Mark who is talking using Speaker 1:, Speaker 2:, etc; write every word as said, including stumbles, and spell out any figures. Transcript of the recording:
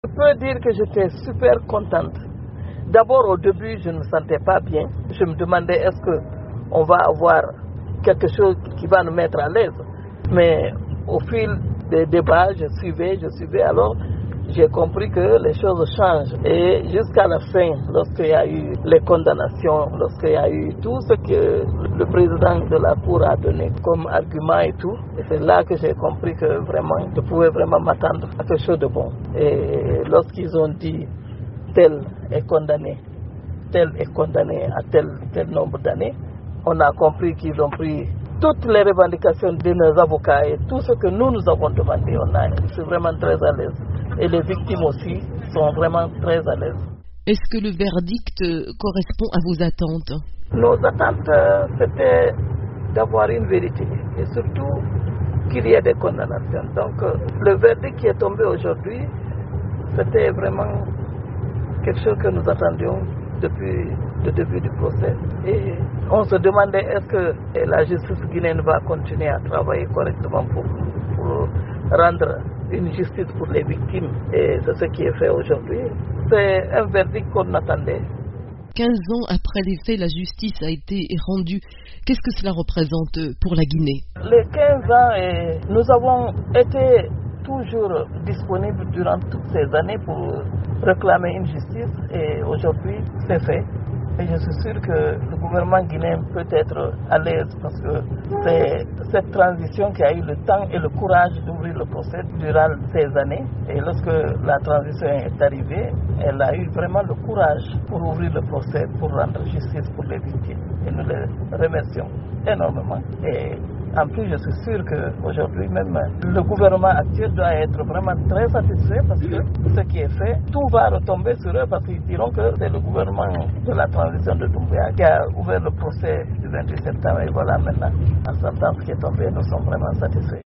Speaker 1: Je peux dire que j'étais super contente. D'abord, au début, je ne me sentais pas bien. Je me demandais est-ce qu'on va avoir quelque chose qui va nous mettre à l'aise. Mais au fil des débats, je suivais, je suivais. Alors, j'ai compris que les choses changent. Et jusqu'à la fin, lorsqu'il y a eu les condamnations, lorsqu'il y a eu tout ce que le président de la Cour a donné comme argument et tout, et c'est là que j'ai compris que vraiment, je pouvais vraiment m'attendre à quelque chose de bon. Et lorsqu'ils ont dit tel est condamné, tel est condamné à tel, tel nombre d'années, on a compris qu'ils ont pris toutes les revendications de nos avocats et tout ce que nous nous avons demandé. On a, je suis vraiment très à l'aise. Et les victimes aussi sont vraiment très à l'aise.
Speaker 2: Est-ce que le verdict correspond à vos attentes?
Speaker 1: Nos attentes, euh, c'était d'avoir une vérité et surtout qu'il y ait des condamnations. Donc euh, le verdict qui est tombé aujourd'hui, c'était vraiment quelque chose que nous attendions depuis le début du procès. Et on se demandait est-ce que la justice guinéenne va continuer à travailler correctement pour, pour rendre une justice pour les victimes. Et c'est ce qui est fait aujourd'hui. C'est un verdict qu'on attendait.
Speaker 2: quinze ans après les faits, la justice a été rendue. Qu'est-ce que cela représente pour la Guinée?
Speaker 1: Les quinze ans, et nous avons été toujours disponibles durant toutes ces années pour réclamer une justice. Et aujourd'hui, c'est fait. Et je suis sûr que le gouvernement guinéen peut être à l'aise parce que c'est cette transition qui a eu le temps et le courage d'ouvrir le procès durant ces années. Et lorsque la transition est arrivée, elle a eu vraiment le courage pour ouvrir le procès, pour rendre justice pour les victimes. Et nous les remercions énormément. Et en plus, je suis sûr qu'aujourd'hui, même le gouvernement actuel doit être vraiment très satisfait parce que ce qui est fait, tout va retomber sur eux parce qu'ils diront que c'est le gouvernement de la transition de Doumbouya qui a ouvert le procès du vingt-huit septembre. Et voilà maintenant, la sentence qui est tombée, nous sommes vraiment satisfaits.